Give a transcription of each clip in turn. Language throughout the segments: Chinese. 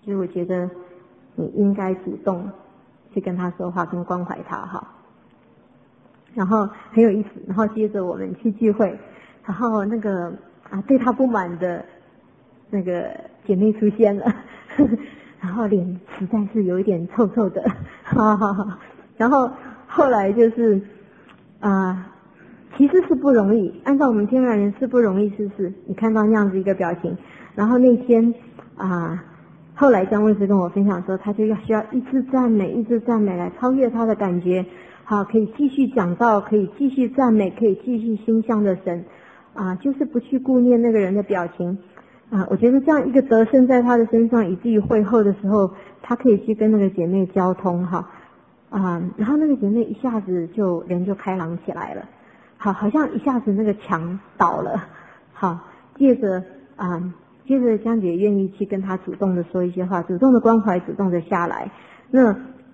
所以我觉得你应该主动去跟他说话，跟关怀他哈。然后很有意思，然后接着我们去聚会，然后那个对他不满的那个姐妹出现了，然后脸实在是有一点臭臭的，然后后来就是其实是不容易，按照我们天然人是不容易，是不是？你看到那样子一个表情，然后那天后来姜卫师跟我分享说，他就需要一直赞美，一直赞美来超越他的感觉，好，可以继续讲道，可以继续赞美，可以继续心向着神，就是不去顾念那个人的表情，我觉得这样一个得胜在他的身上，以至于会后的时候，他可以去跟那个姐妹交通哈，然后那个姐妹一下子人就开朗起来了，好像一下子那个墙倒了，好，接着江姐愿意去跟他主动的说一些话，主动的关怀，主动的下来。那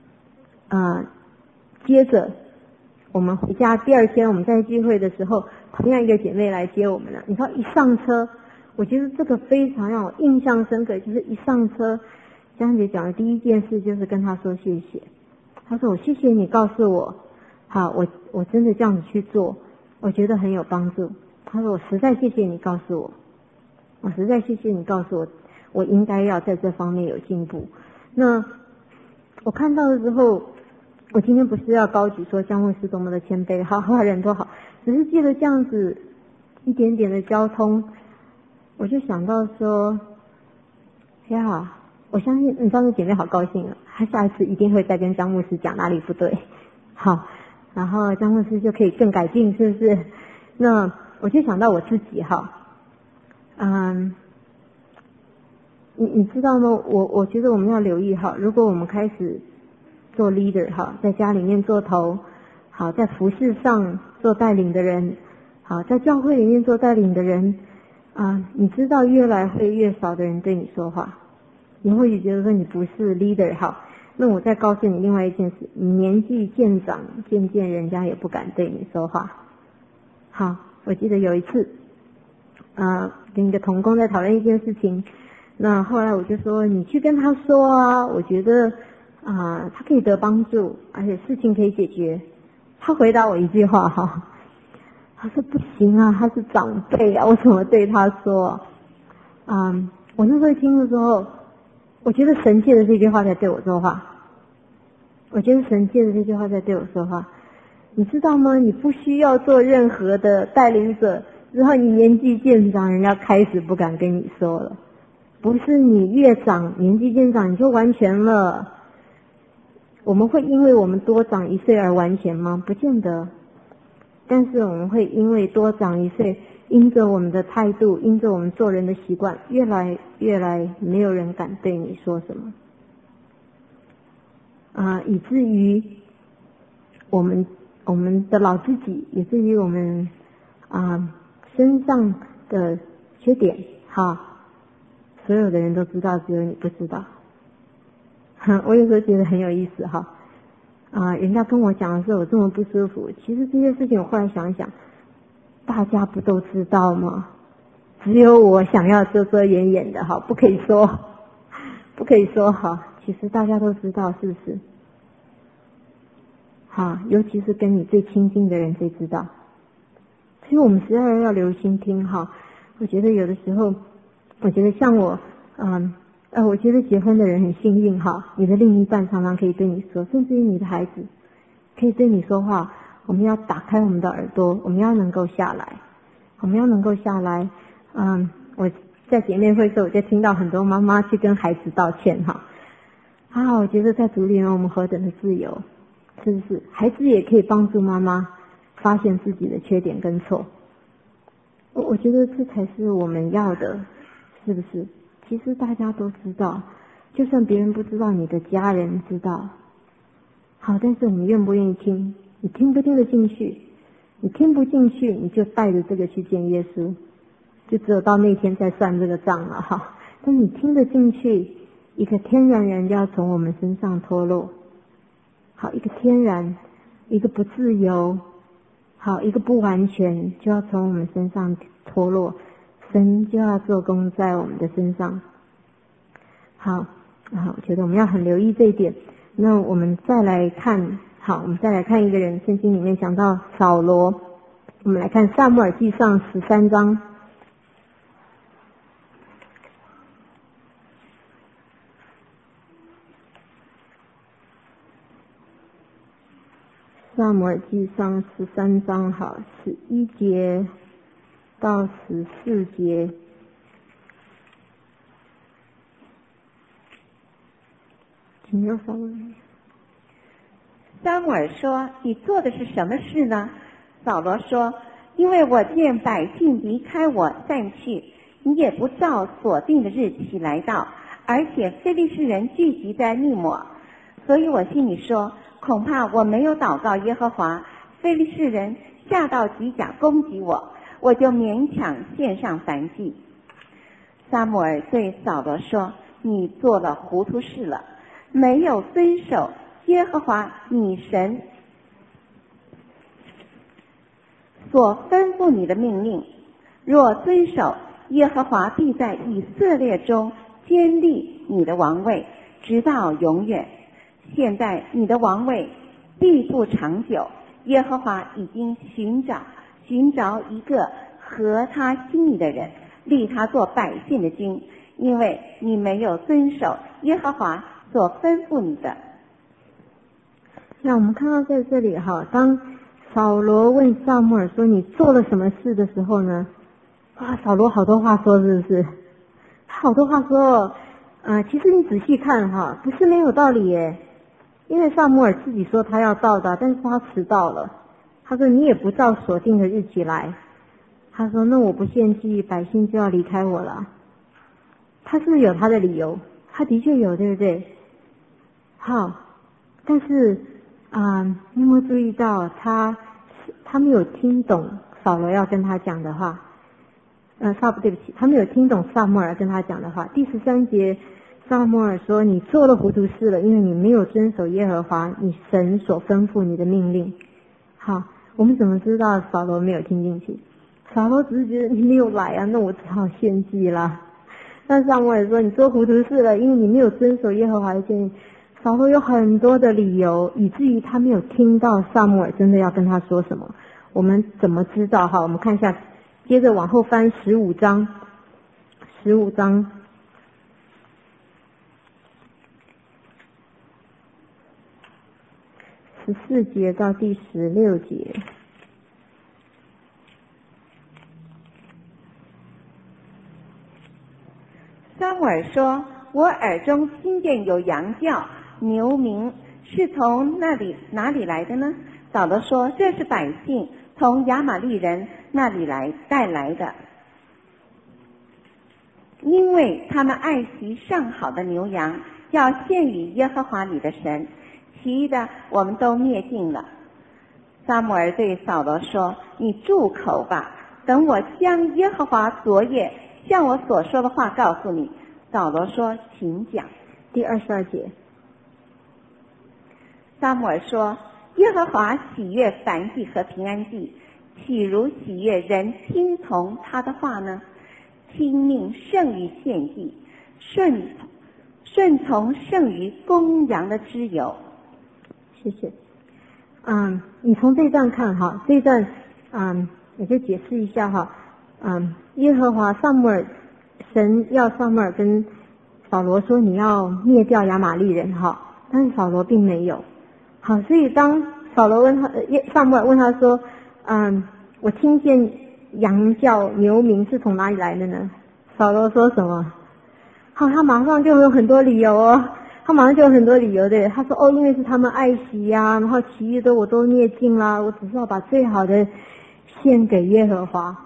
接着我们回家，第二天我们在聚会的时候，同样一个姐妹来接我们了。你知道一上车，我觉得这个非常让我印象深刻，就是一上车，江姐讲的第一件事就是跟她说谢谢。她说我谢谢你告诉我，好，我真的这样子去做，我觉得很有帮助。她说我实在谢谢你告诉我。我实在谢谢你告诉我，我应该要在这方面有进步。那我看到的时候，我今天不是要高举说姜卫师多么的谦卑，好人多好，只是借着这样子一点点的交通，我就想到说，呀，我相信你知道那姐妹好高兴啊，她下一次一定会再跟姜牧师讲哪里不对，好，然后姜牧师就可以更改进，是不是？那我就想到我自己哈。你知道吗？我觉得我们要留意哈，如果我们开始做 leader 哈，在家里面做头，好，在服事上做带领的人，好，在教会里面做带领的人，你知道越来会越少的人对你说话，你或许觉得说你不是 leader 好，那我再告诉你另外一件事，你年纪渐长，渐渐人家也不敢对你说话。好，我记得有一次。跟一个同工在讨论一件事情，那后来我就说你去跟他说啊，我觉得他可以得帮助，而且事情可以解决。他回答我一句话哈，他说不行啊，他是长辈啊，我怎么对他说？我那时候听的时候，我觉得神借的这句话在对我说话，我觉得神借的这句话在对我说话，你知道吗？你不需要做任何的带领者。之后你年纪渐长，人家开始不敢跟你说了，不是你越长年纪渐长你就完全了。我们会因为我们多长1岁而完全吗？不见得。但是我们会因为多长1岁，因着我们的态度，因着我们做人的习惯，越来没有人敢对你说什么以至于我们的老自己，以至于我们身上的缺点，所有的人都知道，只有你不知道。我有时候觉得很有意思人家跟我讲的时候我这么不舒服，其实这些事情我后来想一想，大家不都知道吗？只有我想要遮遮掩掩的不可以说其实大家都知道，是不是？尤其是跟你最亲近的人最知道。所以我们实在要留心听我觉得有的时候，我觉得像我我觉得结婚的人很幸运你的另一半常常可以对你说，甚至于你的孩子可以对你说话。我们要打开我们的耳朵，我们要能够下来，我在姐妹会的时候，我就听到很多妈妈去跟孩子道歉我觉得在主里面我们何等的自由，是不是？孩子也可以帮助妈妈发现自己的缺点跟错，我觉得这才是我们要的，是不是？其实大家都知道，就算别人不知道，你的家人知道。但是我们愿不愿意听？你听不听得进去？你听不进去，你就带着这个去见耶稣，就只有到那天再算这个账了但你听得进去，一个天然人就要从我们身上脱落。一个天然，一个不自由，一个不完全，就要从我们身上脱落，神就要做工在我们的身上。 我觉得我们要很留意这一点。那我们再来看，我们再来看一个人，圣经里面讲到扫罗，我们来看撒母耳记上13章。撒母耳记上13章11节到14节。请用撒母耳说：“你做的是什么事呢？”扫罗说：“因为我见百姓离开我散去，你也不照所定的日期来到，而且非利士人聚集在密抹，所以我心里说，恐怕我没有祷告耶和华，非利士人下到吉甲攻击我，我就勉强献上燔祭。”撒母耳对扫罗说：“你做了糊涂事了，没有遵守耶和华你神所吩咐你的命令。若遵守，耶和华必在以色列中坚立你的王位，直到永远。现在你的王位必不长久，耶和华已经寻找一个合他心意的人，立他做百姓的君，因为你没有遵守耶和华所吩咐你的。” 那我们看到在这里当扫罗问撒母耳说你做了什么事的时候呢，扫罗好多话说，是不是？他好多话说，其实你仔细看不是没有道理耶。因为撒母耳自己说他要到的，但是他迟到了。他说你也不照所定的日期来。他说那我不献祭，百姓就要离开我了。他是不是有他的理由？他的确有，对不对？但是你有没有注意到他没有听懂扫罗要跟他讲的话？对不起，他没有听懂撒母耳跟他讲的话。第13节，撒母耳说：“你做了糊涂事了，因为你没有遵守耶和华你神所吩咐你的命令。”我们怎么知道扫罗没有听进去？扫罗只是觉得你没有来啊，那我只好献祭啦。但撒母耳说：“你做糊涂事了，因为你没有遵守耶和华的诫命。”扫罗有很多的理由，以至于他没有听到撒母耳真的要跟他说什么。我们怎么知道？我们看一下，接着往后翻15章，15章14节到第16节。 撒母耳说：“我耳中听见有羊叫，牛鸣，是从哪里来的呢？”扫罗说：“这是百姓从亚玛利人那里带来的，因为他们爱惜上好的牛羊，要献与耶和华你的神，其余的我们都灭尽了。”撒母耳对扫罗说：“你住口吧，等我将耶和华昨夜向我所说的话告诉你。”扫罗说：“请讲。” 第22节， 撒母耳说：“耶和华喜悦燔祭和平安祭，岂如喜悦人听从他的话呢？听命胜于献祭，顺从胜于公羊的脂油。” 谢谢。你从这段看这一段我就解释一下耶和华神要撒母耳跟扫罗说你要灭掉亚玛利人但是扫罗并没有。所以当撒母耳问他说我听见羊叫牛鸣是从哪里来的呢？扫罗说什么？他马上就有很多理由对，他说因为是他们爱惜呀，然后其余的我都灭尽啦，我只是要把最好的献给耶和华。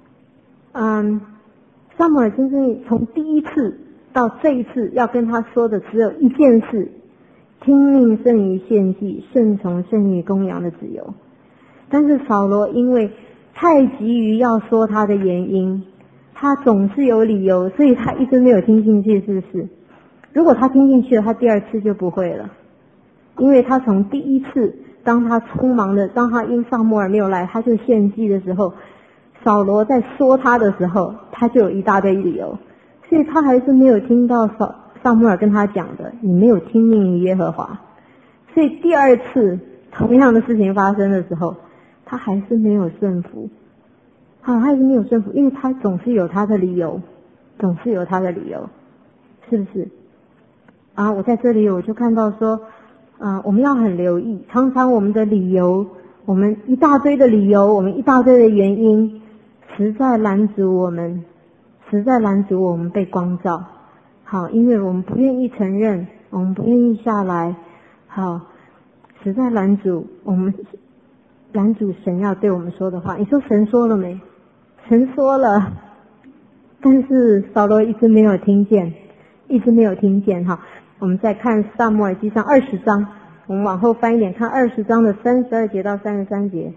撒母耳真正从第一次到这一次要跟他说的只有一件事：听命胜于献祭，顺从胜于公羊的脂油。但是扫罗因为太急于要说他的原因，他总是有理由，所以他一直没有听进去，是不是？如果他听进去了，他第二次就不会了，因为他从第一次当他因撒母耳没有来他就献祭的时候，扫罗在说他的时候他就有一大堆理由，所以他还是没有听到撒母耳跟他讲的，你没有听命于耶和华，所以第二次同样的事情发生的时候，他还是没有顺服。他还是没有顺服，因为他总是有他的理由，总是有他的理由，是不是？我在这里我就看到说，我们要很留意，常常我们的理由，我们一大堆的理由，我们一大堆的原因，实在拦阻我们被光照。好，因为我们不愿意承认，我们不愿意下来，好，实在拦阻神要对我们说的话。你说神说了没？神说了，但是扫罗一直没有听见哈。我们再看撒母耳记上20章，我们往后翻一点，看20章的32节到33节。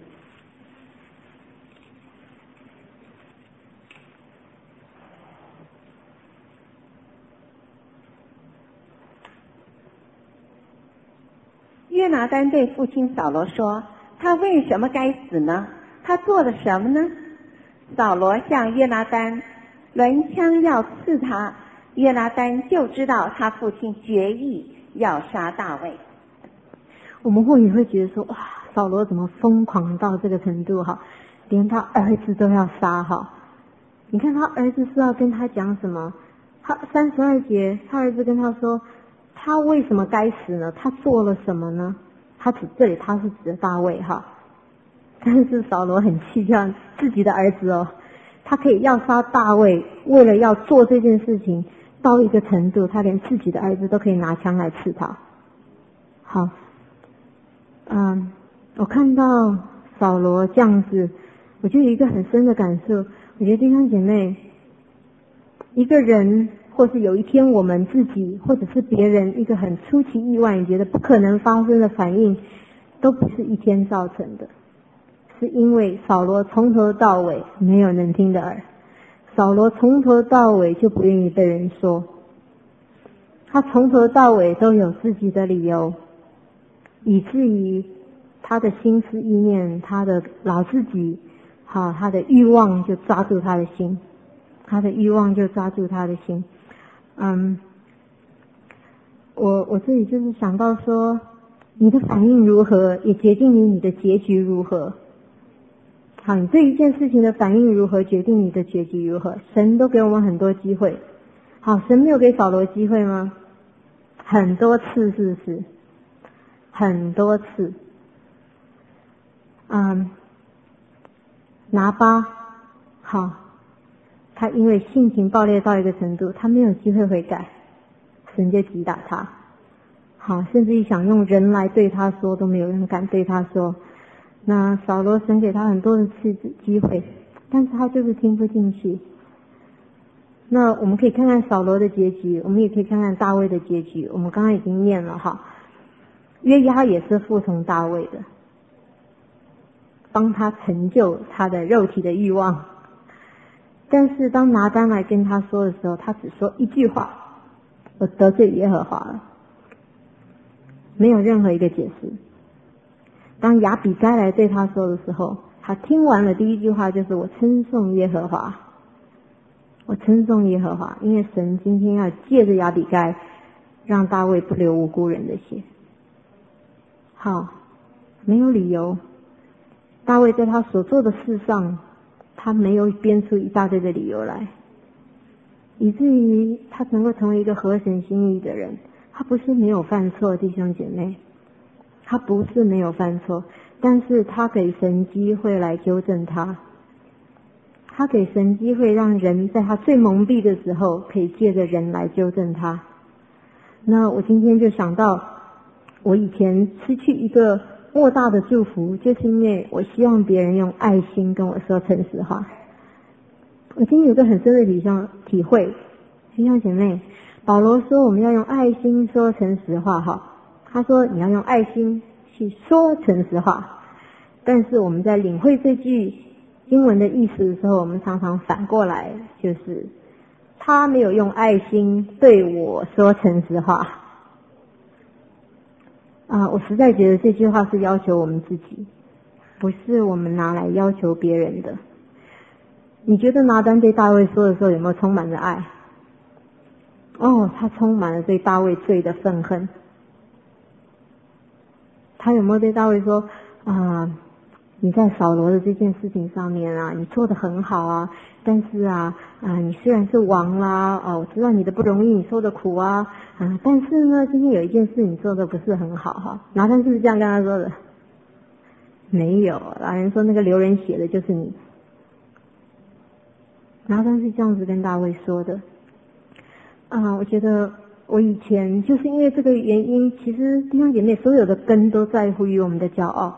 约拿单对父亲扫罗说：“他为什么该死呢？他做了什么呢？”扫罗向约拿单抡枪要刺他，约拿单就知道他父亲决意要杀大卫。 我们或许会觉得说，哇，扫罗怎么疯狂到这个程度哈，连他儿子都要杀哈。你看他儿子是要跟他讲什么？他32节，他儿子跟他说，他为什么该死呢？他做了什么呢？这里他是指的大卫哈。但是扫罗很气，这样自己的儿子哦，他可以要杀大卫，为了要做这件事情到一个程度，他连自己的儿子都可以拿枪来刺他。好，我看到扫罗这样子，我就有一个很深的感受。我觉得弟兄姐妹，一个人或是有一天我们自己或者是别人一个很出其意外，你觉得不可能发生的反应，都不是一天造成的。是因为扫罗从头到尾没有能听的耳，扫罗从头到尾就不愿意被人说，他从头到尾都有自己的理由，以至于他的心思意念，他的老自己，他的欲望就抓住他的心，我这里就是想到说，你的反应如何，也决定于你的结局如何。好，你对一件事情的反应如何，决定你的结局如何。神都给我们很多机会，好，神没有给扫罗机会吗？很多次，是不是？很多次。拿巴，好，他因为性情暴烈到一个程度，他没有机会悔改，神就击打他。好，甚至于想用人来对他说，都没有人敢对他说。那扫罗神给他很多的机会，但是他就是听不进去。那我们可以看看扫罗的结局，我们也可以看看大卫的结局。我们刚刚已经念了哈，约押也是服从大卫的，帮他成就他的肉体的欲望。但是当拿单来跟他说的时候，他只说一句话：我得罪耶和华了，没有任何一个解释。当亚比该来对他说的时候，他听完了第一句话就是我称颂耶和华，我称颂耶和华，因为神今天要借着亚比该让大卫不流无辜人的血。好，没有理由，大卫在他所做的事上，他没有编出一大堆的理由来，以至于他能够成为一个合神心意的人。他不是没有犯错，弟兄姐妹，他不是没有犯错，但是他给神机会来纠正他，他给神机会让人在他最蒙蔽的时候可以借着人来纠正他。那我今天就想到，我以前失去一个莫大的祝福，就是因为我希望别人用爱心跟我说诚实话。我今天有个很深的体会，弟兄姐妹，保罗说我们要用爱心说诚实话哈，他说你要用爱心去说诚实话，但是我们在领会这句经文的意思的时候，我们常常反过来，就是他没有用爱心对我说诚实话。我实在觉得这句话是要求我们自己，不是我们拿来要求别人的。你觉得拿单对大卫说的时候有没有充满着爱？ 他充满了对大卫罪的愤恨。他有没有对大卫说你在扫罗的这件事情上面啊，你做得很好啊，但是你虽然是王啦，我知道你的不容易，你受的苦但是呢，今天有一件事你做的不是很好哈。拿单是不是这样跟他说的？没有，老人说那个流人血的就是你。拿单是这样子跟大卫说的。我觉得我以前就是因为这个原因，其实弟兄姐妹所有的根都在乎于我们的骄傲。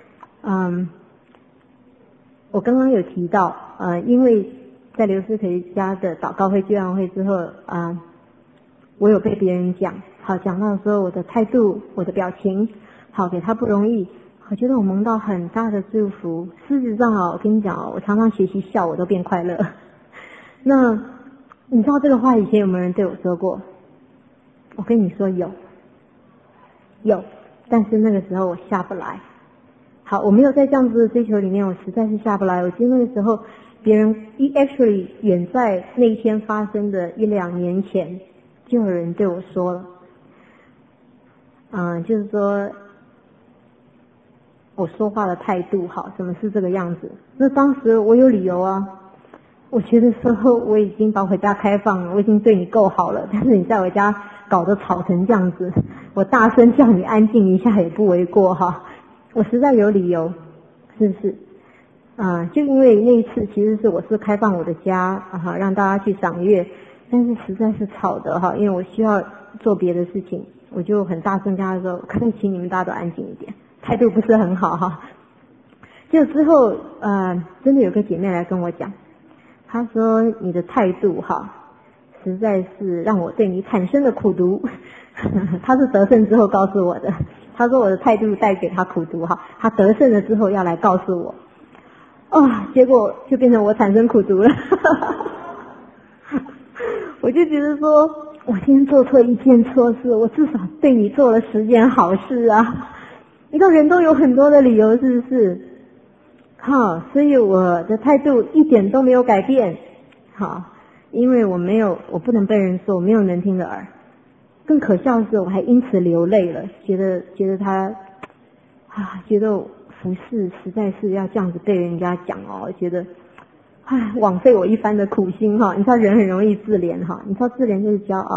我刚刚有提到，因为在刘思培家的祷告会、聚会会之后，我有被别人讲到说我的态度、我的表情，给他不容易，我觉得我蒙到很大的祝福。事实上我跟你讲我常常学习笑，我都变快乐。那你知道这个话以前有没有人对我说过？我跟你说有，但是那个时候我下不来。我没有在这样子的追求里面，我实在是下不来。我记得那个时候，别人actually 远在那一天发生的1-2年前，就有人对我说了，就是说我说话的态度怎么是这个样子？那当时我有理由我觉得说我已经把我家开放了，我已经对你够好了，但是你在我家搞得吵成这样子，我大声叫你安静一下也不为过我实在有理由，是不是？就因为那一次其实是我是开放我的家让大家去赏月，但是实在是吵的因为我需要做别的事情，我就很大声跟他说，可不可以请你们大家都安静一点，态度不是很好就之后真的有个姐妹来跟我讲，她说你的态度实在是让我对你产生了苦毒。她是得胜之后告诉我的，她说我的态度带给她苦毒她得胜了之后要来告诉我，结果就变成我产生苦毒了。我就觉得说我今天做错一件错事，我至少对你做了10件好事你看人都有很多的理由，是不是？所以我的态度一点都没有改变因为我不能被人说我没有能听的耳。更可笑的是我还因此流泪了，觉得他觉得服侍实在是要这样子被人家讲觉得枉费我一番的苦心你知道人很容易自怜你知道自怜就是骄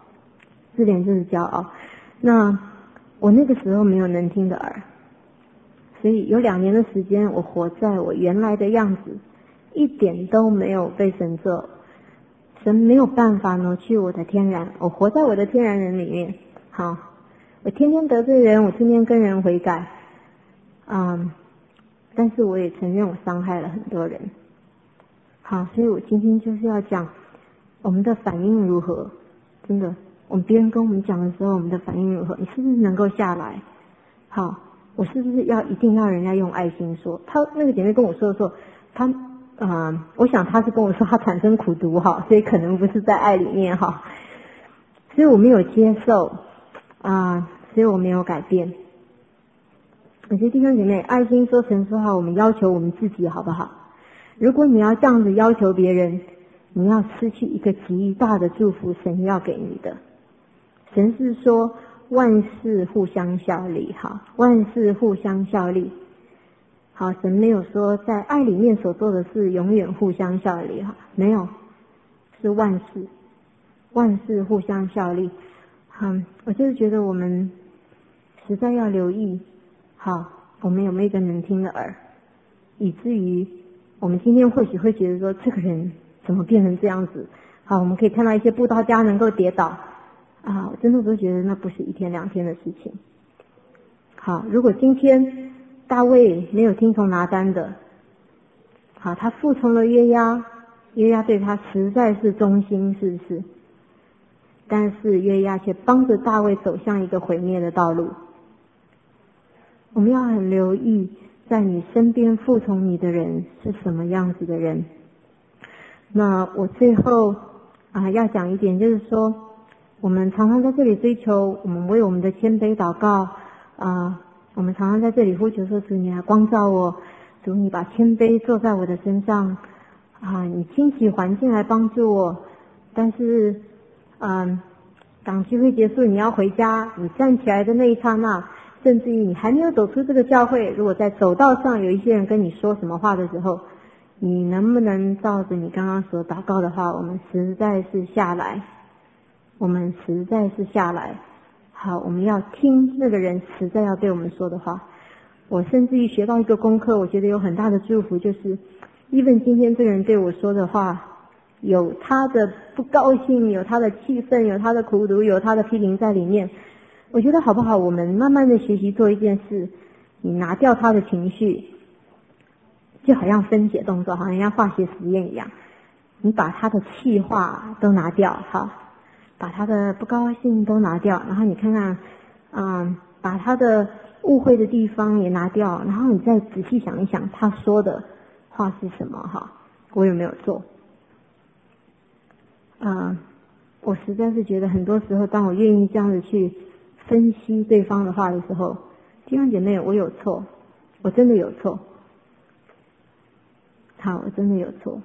傲，那我那个时候没有能听的耳，所以有2年的时间我活在我原来的样子，一点都没有被神做，神没有办法挪去我的天然，我活在我的天然人里面我天天得罪人，我天天跟人悔改但是我也承认我伤害了很多人所以我今天就是要讲我们的反应如何。真的，我们别人跟我们讲的时候，我们的反应如何？你是不是能够下来？我是不是一定要人家用爱心说？她那个姐妹跟我说的时候，我想她是跟我说她产生苦毒所以可能不是在爱里面所以我没有接受所以我没有改变。我觉得弟兄姐妹，爱心说成说我们要求我们自己好不好？如果你要这样子要求别人，你要失去一个极大的祝福，神要给你的。神是说万事互相效力万事互相效力神没有说在爱里面所做的事永远互相效力没有，是万事互相效力我就是觉得我们实在要留意我们有没有一个能听的耳，以至于我们今天或许会觉得说这个人怎么变成这样子我们可以看到一些布道家能够跌倒我真的都觉得那不是1天2天的事情如果今天大卫没有听从拿单的他服从了约押对他实在是忠心，是不是？但是约押却帮着大卫走向一个毁灭的道路。我们要很留意在你身边服从你的人是什么样子的人。那我最后要讲一点，就是说我们常常在这里追求，我们为我们的谦卑祷告我们常常在这里呼求说，主你来光照我，主你把谦卑坐在我的身上你兴起环境来帮助我。但是当聚会结束你要回家，你站起来的那一刹那，甚至于你还没有走出这个教会，如果在走道上有一些人跟你说什么话的时候，你能不能照着你刚刚所祷告的话，我们实在是下来，好，我们要听那个人实在要对我们说的话。我甚至于学到一个功课，我觉得有很大的祝福，就是even今天这个人对我说的话，有他的不高兴，有他的气愤，有他的苦毒，有他的批评在里面。我觉得好不好，我们慢慢的学习做一件事，你拿掉他的情绪，就好像分解动作，好像化学实验一样，你把他的气话都拿掉，好，把他的不高兴都拿掉，然后你看看把他的误会的地方也拿掉，然后你再仔细想一想他说的话是什么，哈，我有没有做？我实在是觉得很多时候，当我愿意这样子去分析对方的话的时候，弟兄姐妹，我有错，我真的有错，好，我真的有错。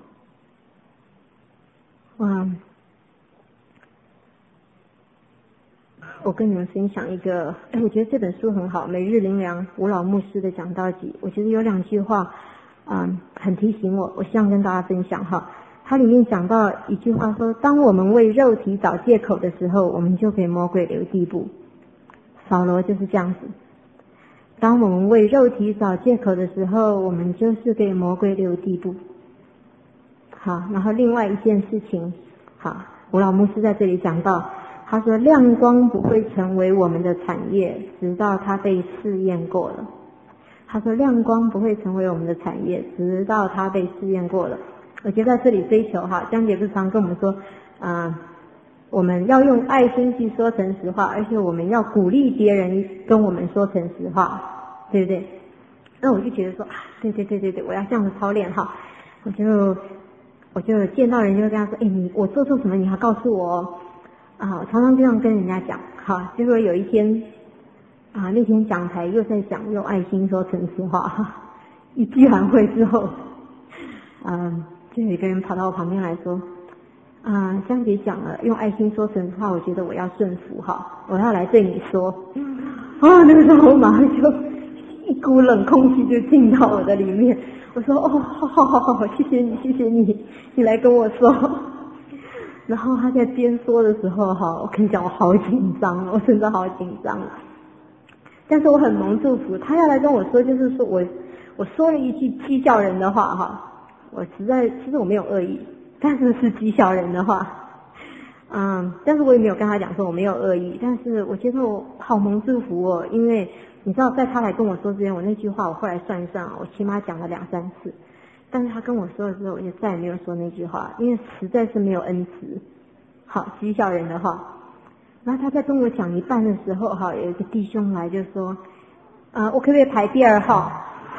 我跟你们分享一个，我觉得这本书很好，每日灵粮吴老牧师的讲道集，我觉得有2句话很提醒我，我希望跟大家分享哈。它里面讲到一句话说，当我们为肉体找借口的时候，我们就给魔鬼留地步。扫罗就是这样子，当我们为肉体找借口的时候，我们就是给魔鬼留地步。好，然后另外一件事情，好，吴老牧师在这里讲到，他说亮光不会成为我们的产业，直到它被试验过了。他说亮光不会成为我们的产业，直到它被试验过了。我觉得在这里追求哈，江姐不是常跟我们说我们要用爱心去说诚实话，而且我们要鼓励别人跟我们说诚实话，对不对？那我就觉得说对，我要这样子操练哈。我就见到人就跟他说，我做错什么你还告诉我哦。我常常这样跟人家讲，好，结果有一天那天讲台又在讲用爱心说诚实话，一聚完会之后就有一个人跑到我旁边来说香姐讲了用爱心说诚实话，我觉得我要顺服哈，我要来对你说。那个时候我马上就一股冷空气就进到我的里面，我说好，谢谢你，你来跟我说。然后他在边说的时候我跟你讲我好紧张，我真的好紧张。但是我很蒙祝福，他要来跟我说，就是说我说了一句讥笑人的话我其实我没有恶意，但是是讥笑人的话。但是我也没有跟他讲说我没有恶意，但是我觉得我好蒙祝福哦，因为你知道在他来跟我说之前，我那句话我后来算一算我起码讲了2-3次，但是他跟我说的时候我就再也没有说那句话，因为实在是没有恩慈，好讥笑人的话。然后他在跟我讲一半的时候有一个弟兄来就说我可不可以排第2号？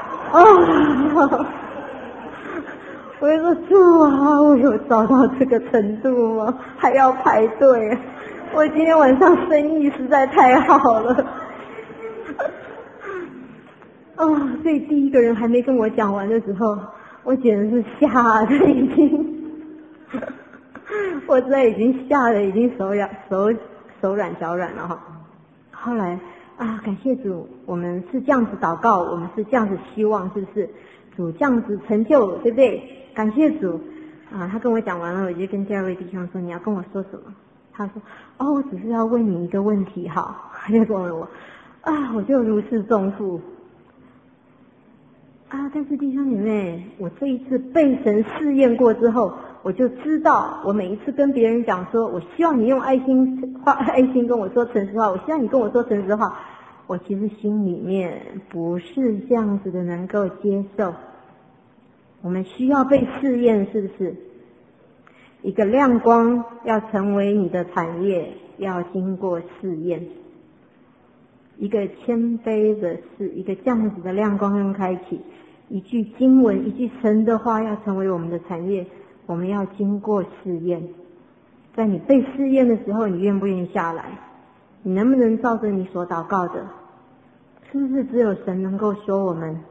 我就说主啊，我有糟到这个程度吗？还要排队？我今天晚上生意实在太好了。所以第一个人还没跟我讲完的时候，我简直是吓得已经我现在已经吓得已经手软脚软了哈。后来感谢主，我们是这样子祷告，我们是这样子希望，是不是？主这样子成就，对不对？感谢主他跟我讲完了，我就跟第2位弟兄说，你要跟我说什么？他说我只是要问你一个问题，好，他就问我我就如释重负但是弟兄姐妹，我这一次被神试验过之后，我就知道，我每一次跟别人讲说，我希望你用爱心跟我说诚实话，我希望你跟我说诚实话，我其实心里面不是这样子的能够接受。我们需要被试验，是不是？一个亮光要成为你的产业，要经过试验。一个谦卑的事，一个这样子的亮光跟开启，一句经文，一句神的话要成为我们的产业，我们要经过试验。在你被试验的时候，你愿不愿意下来？你能不能照着你所祷告的？是不是只有神能够说我们？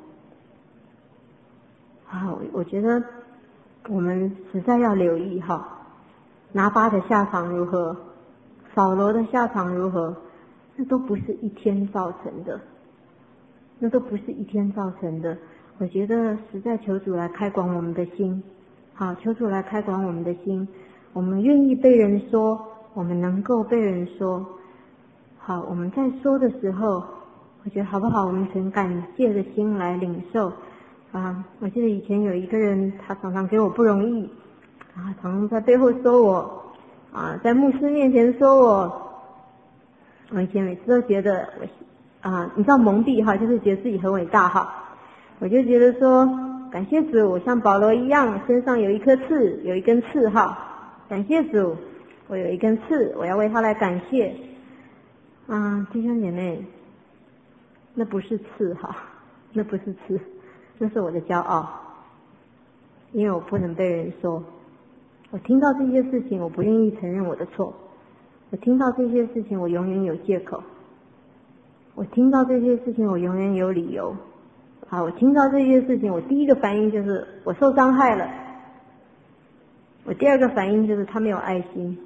我觉得我们实在要留意拿八的下场如何？ 扫罗的下场如何？那都不是一天造成的，那都不是一天造成的。我觉得实在求主来开广我们的心，好，求主来开广我们的心。我们愿意被人说，我们能够被人说。好，我们在说的时候，我觉得好不好？我们存感谢的心来领受。我记得以前有一个人，他常常给我不容易，常常在背后说我，在牧师面前说我。我以前每次都觉得你知道蒙蔽哈，就是觉得自己很伟大哈。我就觉得说，感谢主，我像保罗一样，身上有一颗刺，有一根刺哈。感谢主，我有一根刺，我要为他来感谢。弟兄姐妹，那不是刺哈，那不是刺，那是我的骄傲，因为我不能被人说。我听到这些事情，我不愿意承认我的错。我听到这些事情，我永远有借口。我听到这些事情，我永远有理由。我听到这些事情，我第一个反应就是我受伤害了。我第二个反应就是他没有爱心。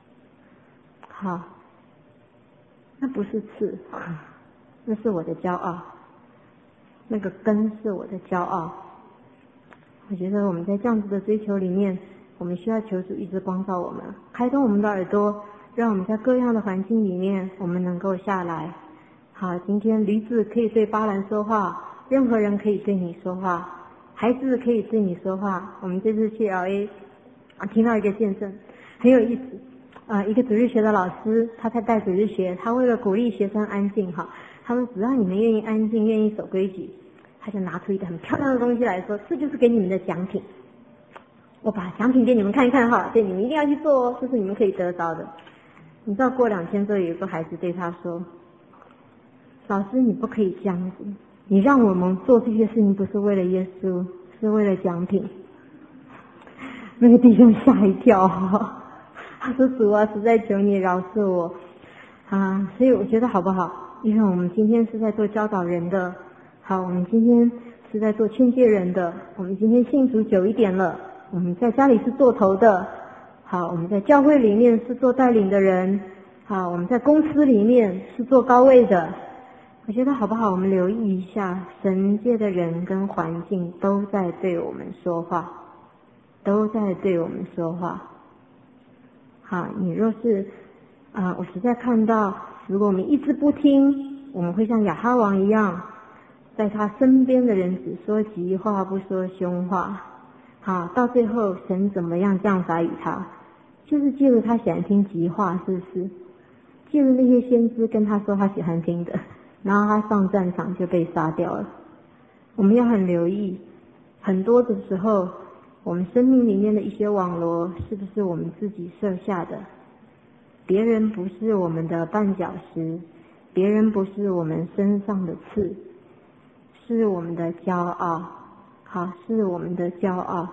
那不是刺，那是我的骄傲，那个根是我的骄傲。我觉得我们在这样子的追求里面，我们需要求主一直光照我们，开通我们的耳朵，让我们在各样的环境里面，我们能够下来。好，今天驴子可以对巴兰说话，任何人可以对你说话，孩子可以对你说话。我们这次去 LA 听到一个见证，很有意思。一个主日学的老师，他在带主日学，他为了鼓励学生安静他说只要你们愿意安静，愿意守规矩，他就拿出一个很漂亮的东西来说，这就是给你们的奖品。我把奖品给你们看一看对，你们一定要去做哦，这是你们可以得到的。你知道过2天之后，有一个孩子对他说，老师你不可以这样子，你让我们做这些事情不是为了耶稣，是为了奖品。那个弟兄吓一跳他说主啊，实在求你饶恕我所以我觉得好不好，因为我们今天是在做教导人的，我们今天是在做劝诫人的，我们今天信主久一点了，我们在家里是做头的，我们在教会里面是做带领的人，我们在公司里面是做高位的。我觉得好不好，我们留意一下，神界的人跟环境都在对我们说话，都在对我们说话。你若是我实在看到，如果我们一直不听，我们会像亚哈王一样，在他身边的人只说吉话不说凶话。到最后神怎么样降罚于他，就是借着他喜欢听吉话，是不是？借着那些先知跟他说他喜欢听的，然后他上战场就被杀掉了。我们要很留意，很多的时候我们生命里面的一些网罗是不是我们自己设下的？别人不是我们的绊脚石，别人不是我们身上的刺，是我们的骄傲。是我们的骄傲。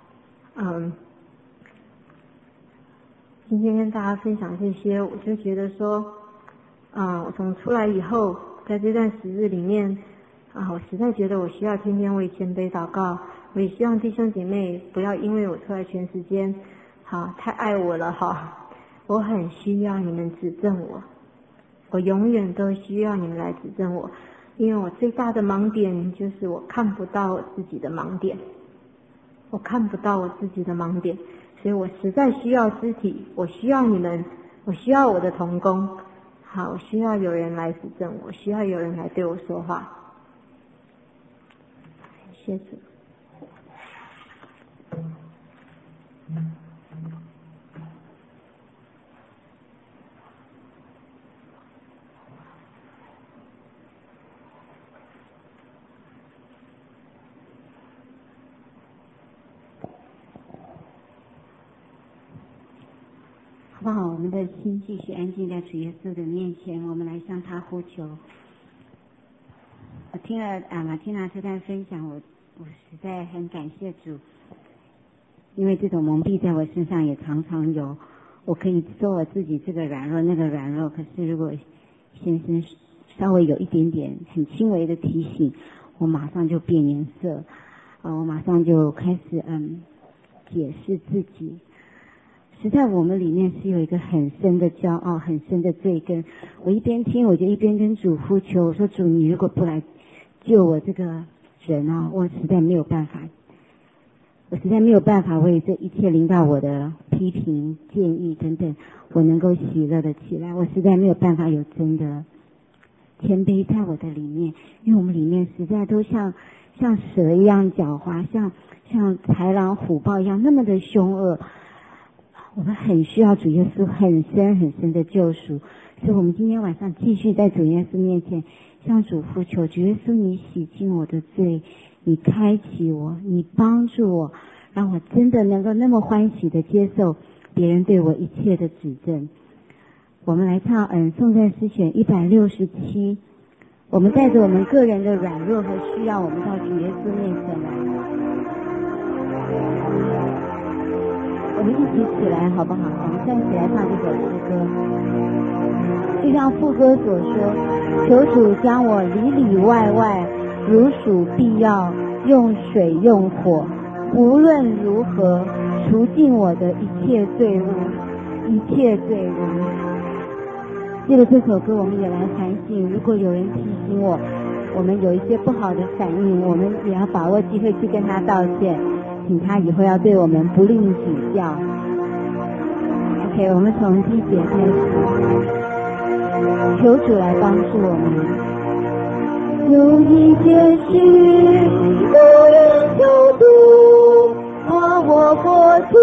今天跟大家分享这些，我就觉得说我从出来以后，在这段时日里面我实在觉得我需要天天为谦卑祷告。我也希望弟兄姐妹不要因为我出来全时间太爱我了我很需要你们指正我永远都需要你们来指正我，因为我最大的盲点就是我看不到我自己的盲点，我看不到我自己的盲点，所以我实在需要肢体，我需要你们，我需要我的同工，我需要有人来指正我，需要有人来对我说话。谢主。 好不好？我们的心继续安静在主耶稣的面前，我们来向他呼求。我听了马蒂娜这段分享，我实在很感谢主，因为这种蒙蔽在我身上也常常有。我可以说我自己这个软弱那个软弱，可是如果先生稍微有一点点很轻微的提醒，我马上就变颜色，我马上就开始解释自己。 实在我们里面是有一个很深的骄傲，很深的罪根。我一边听，我就一边跟主呼求，我说主，你如果不来救我这个人啊，我实在没有办法，为这一切领导我的批评、建议等等，我能够喜乐的起来。我实在没有办法有真的谦卑在我的里面，因为我们里面实在都像蛇一样狡猾，像豺狼虎豹一样那么的凶恶。我们很需要主耶稣很深很深的救赎，所以我们今天晚上继续在主耶稣面前向主呼求，主耶稣，你洗净我的罪，你开启我，你帮助我，让我真的能够那么欢喜的接受别人对我一切的指正。我们来唱颂赞诗选167，我们带着我们个人的软弱和需要，我们到主耶稣面前来。我们一起起来好不好？我们站起来唱这首诗歌，就像副歌所说，求主将我里里外外如属必要，用水用火，无论如何除尽我的一切罪恶，一切罪恶。借着这首歌，我们也来反省，如果有人提醒我们有一些不好的反应，我们也要把握机会去跟他道歉，请他以后要对我们不吝指教。OK， 我们从第一节开始，求主来帮助我们。有一件事不能求助，把我过去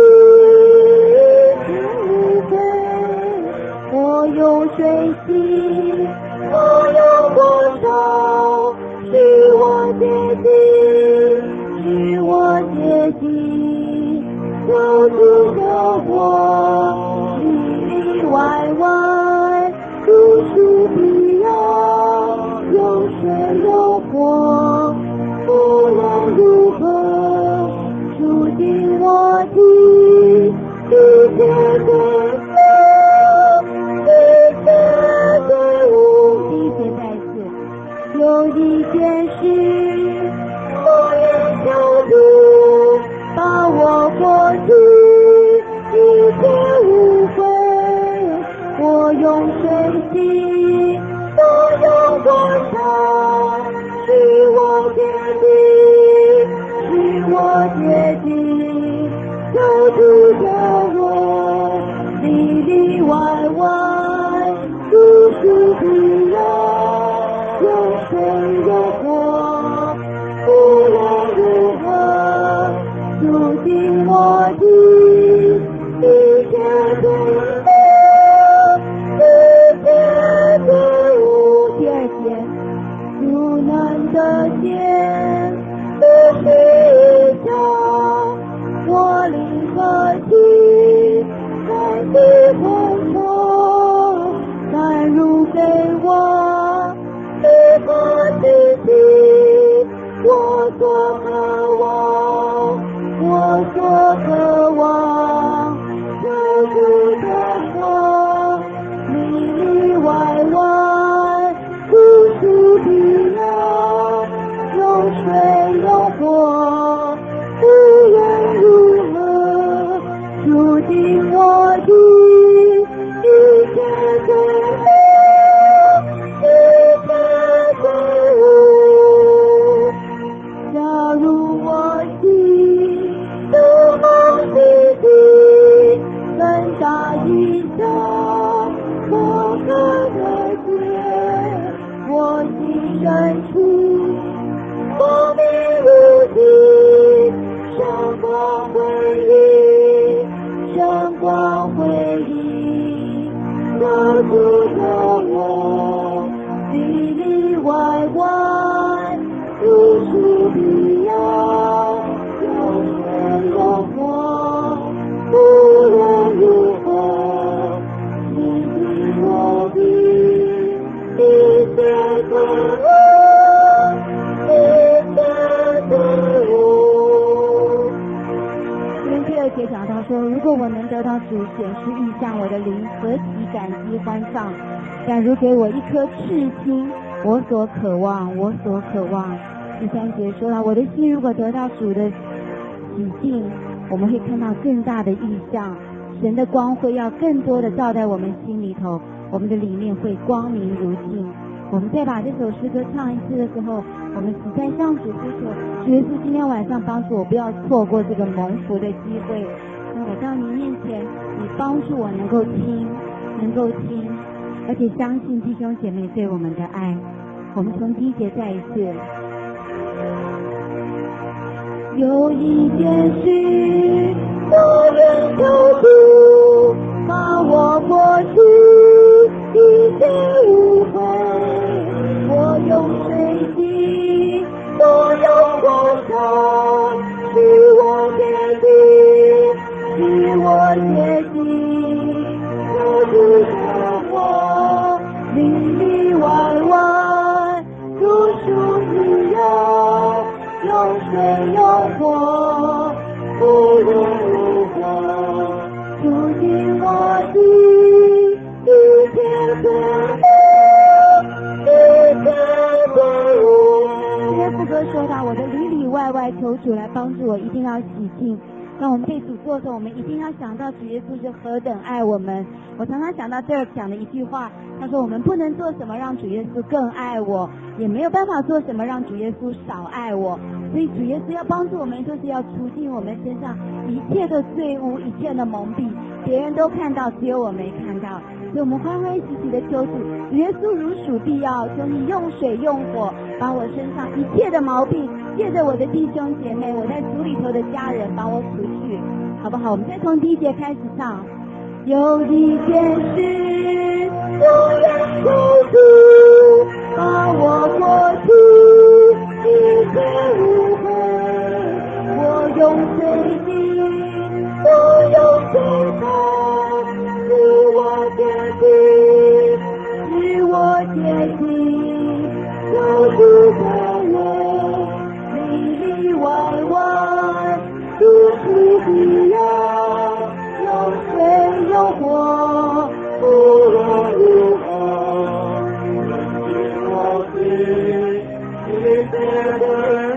无悔，我用水洗，我用火烧，使我洁净，使我洁净，求主救我，里里外外如属必要，有水有火，无论如何除尽我的一切罪恶，一切罪恶。第一节再一次，有一件事我愿求主，把我过去一切污秽，我用水洗，我用火烧，使我洁净，使我洁净，求主救我，里里外外如属必要，有水有火，无论如何除尽我的一切罪恶，一切罪恶。第二节，主难得见不是一场，我灵和气在地风中，但如给我一个自己，我所渴望，我所渴望，求主救我，里里外外如属必要，有水有火，无论如何除尽我的一切罪恶，一切罪恶。假如我心都蒙洗净，更大一场，我看得见我心深处光明无尽，圣光辉映，圣光辉映，求主救我，里里外外如属必要，有水有火，无论如何洗净我的一切罪恶，一切罪恶。因为第二节讲到说，如果我能得到主显示异象，我的灵何其感激欢畅，但如给我一颗赤心，我所渴望，我所渴望。第三节说了，我的心如果得到主的洗净，我们会看到更大的异象， 神的光辉要更多的照在我们心里头，我们的里面会光明如镜。我们再把这首诗歌唱一次的时候，我们实在向主呼求，主耶稣今天晚上帮助我不要错过这个蒙福的机会。那我到你面前，你帮助我能够听，而且相信弟兄姐妹对我们的爱。我们从第一节再一次。有一件事我愿求主，把我过去一切误会，我用水滴所有过程，使我洁净，使我洁净，求主救我里里外外如属自由，有水有火，无论如何住进我的一切罪恶，一切罪恶。这些副歌说到，我的里里外外求主来帮助我，一定要洗净。当我们被主做的时候，我们一定要想到主耶稣是何等爱我们。我常常想到这儿讲的一句话，他说我们不能做什么让主耶稣更爱我，也没有办法做什么让主耶稣少爱我。所以主耶稣要帮助我们，就是要除尽我们身上一切的罪污，一切的蒙蔽，别人都看到，只有我没看到。所以我们欢欢喜喜的求主耶稣如属必要，求你用水用火把我身上一切的毛病，借着我的弟兄姐妹，我在主里头的家人把我除去，好不好？我们再从第一节开始唱。有一件事我愿求主，把我过去一切误会，我用水滴所有罪过，使我洁净，使我洁净，求主救我里里外外如属必要，有水有火，无论如何洗我心，一切的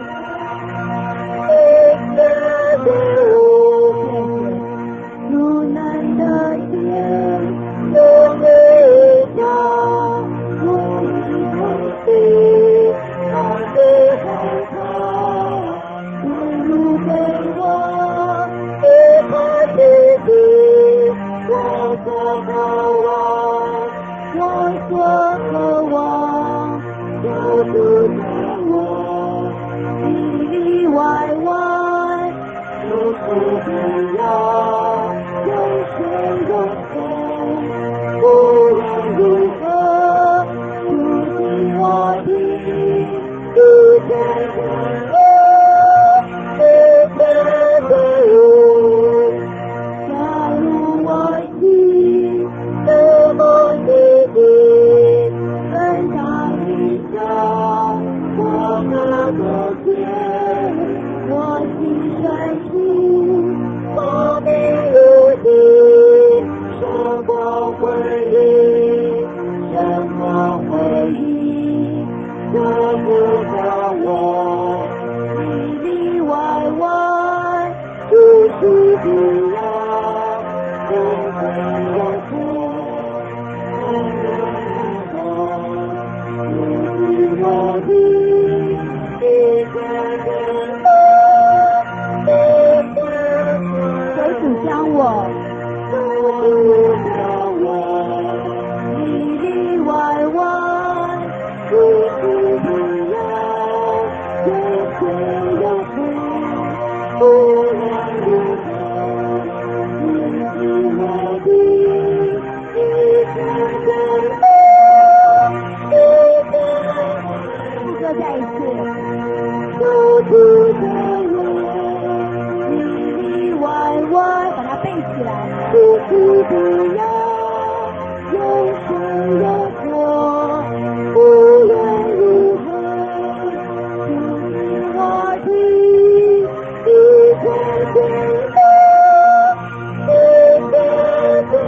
如难的天有美照，如一空气它最害怕，不如给我一块地地，我所渴望，我所渴望，就是给我里里外外如属必要，有水有火，无论如何住进我的一切罪恶，一切罪恶。假如我心这么洁净，很大一笑，我的天，我心专心，我的如今，神光回应，神光回应，这不叫我里里外外如属必要，有水有火，我的一切罪恶，求主将我，里里外外如属必要，有水有火，无论如何洗我的一切罪恶，副歌再一次，求主救我里里外外，把它背起来，如属必要，有水有火，无论如何住进我的一切罪恶，一切罪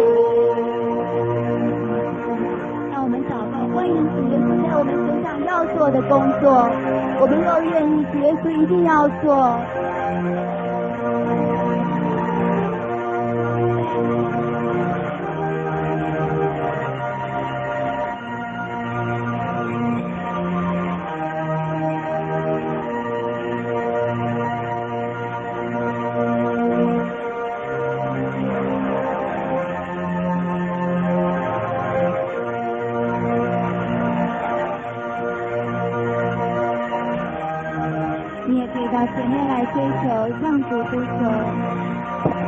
恶。让我们祷告，欢迎主耶稣在我们身上要做的工作，我们若愿意，主耶稣一定要做。 前面来追求，向主呼求。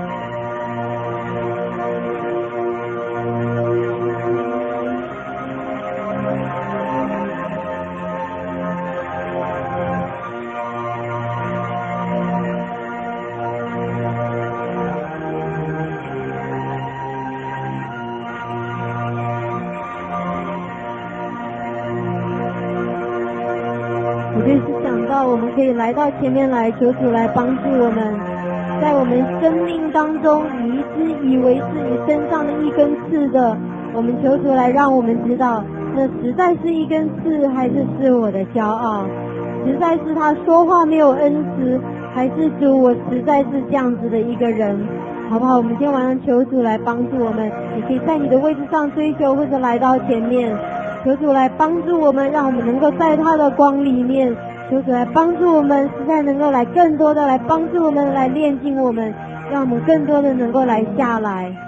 我就是想到我们可以来到前面来，求主来帮助我们，在我们生命当中，你一直以为是你身上的一根刺的，我们求主来让我们知道，那实在是一根刺，还是我的骄傲？实在是他说话没有恩慈，还是主我实在是这样子的一个人？好不好？我们今天晚上求主来帮助我们，你可以在你的位置上追求，或者来到前面。求主来帮助我们，让我们能够在他的光里面。求主来帮助我们，实在能够来更多的来帮助我们，来炼净我们，让我们更多的能够来下来。